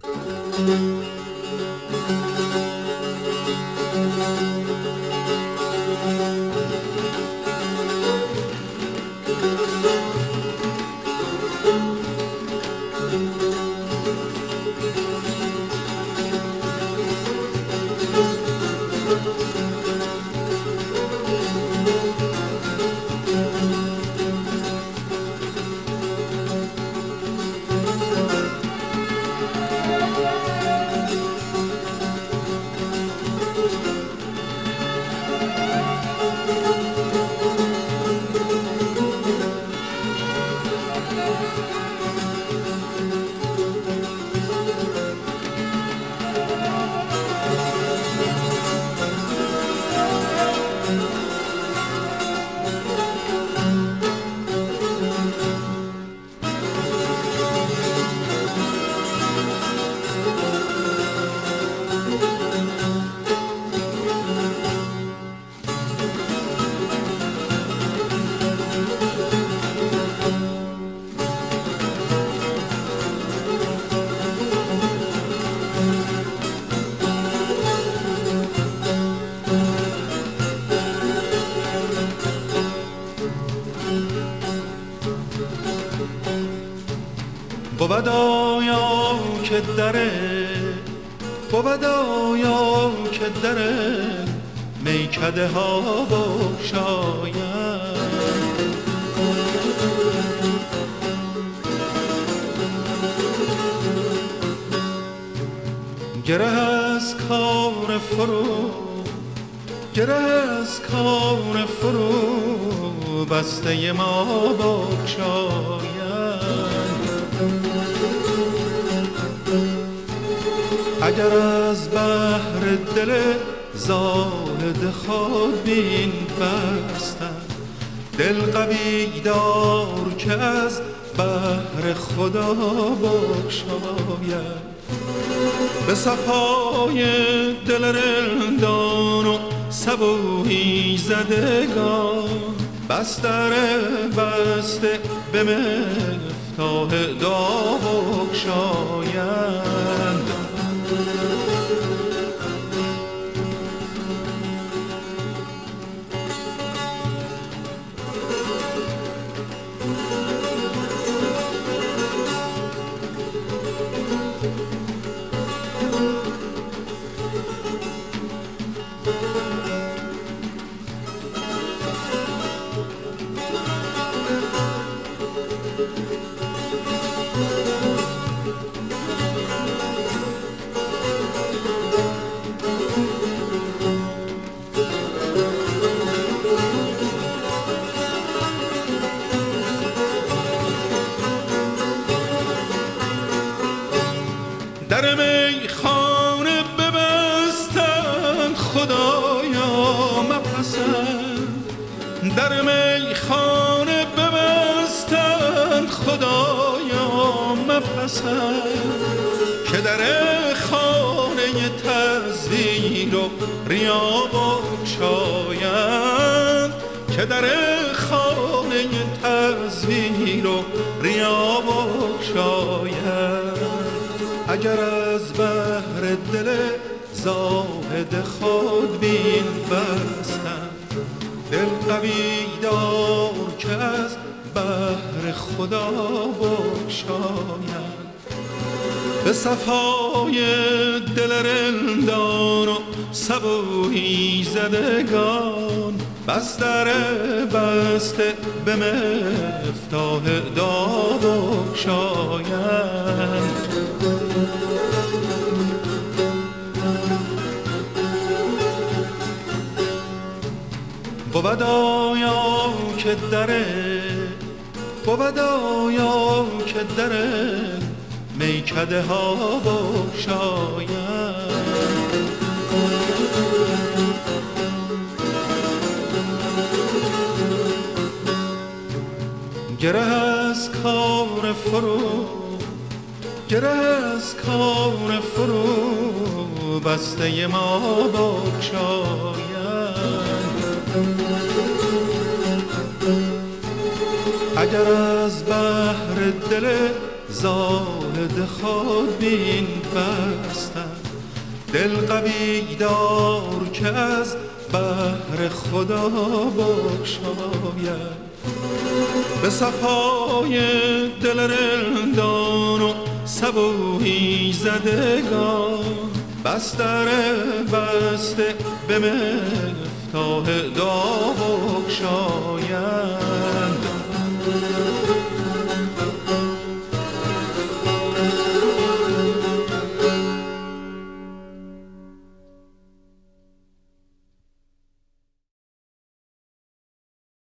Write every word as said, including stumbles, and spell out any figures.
بود آیا که دره بود آیا که دره میکده ها بگشاید گره از کار فرو گره از کار فرو بسته ما بگشاید اگر از بحر دل زاهد خود بین بستن دل قوی دار که از بحر خدا بگشاید به صفای دل رندان و صبوحی زدگان بستر بسته به مفتاح دعا بگشایند در میخانه ببستند خدایا مپسند در میخانه ببستند خدایا مپسند که در خانه تزویر و ریا بگشایند که در خانه تزویر و ریا بگشایند اگر از بحر دل زاهد خود بین بستن دل قوی دار که از بحر خدا بگشایند به صفای دل رندان و صبوحی زدگان بستر بسته به مفتاح دعا بگشایند بود آیا که دره بود آیا که دره میکده ها بگشایند گره از کار فرو گره از کار فرو بسته ما بگشایند اگر از بحر دل زاهد خودبین بستم. دل قوی دار که از بحر خدا بگشاید، به صفای دل رندان و صبوحی زدگان، بستر بسته به مفتاح دعا بگشاید.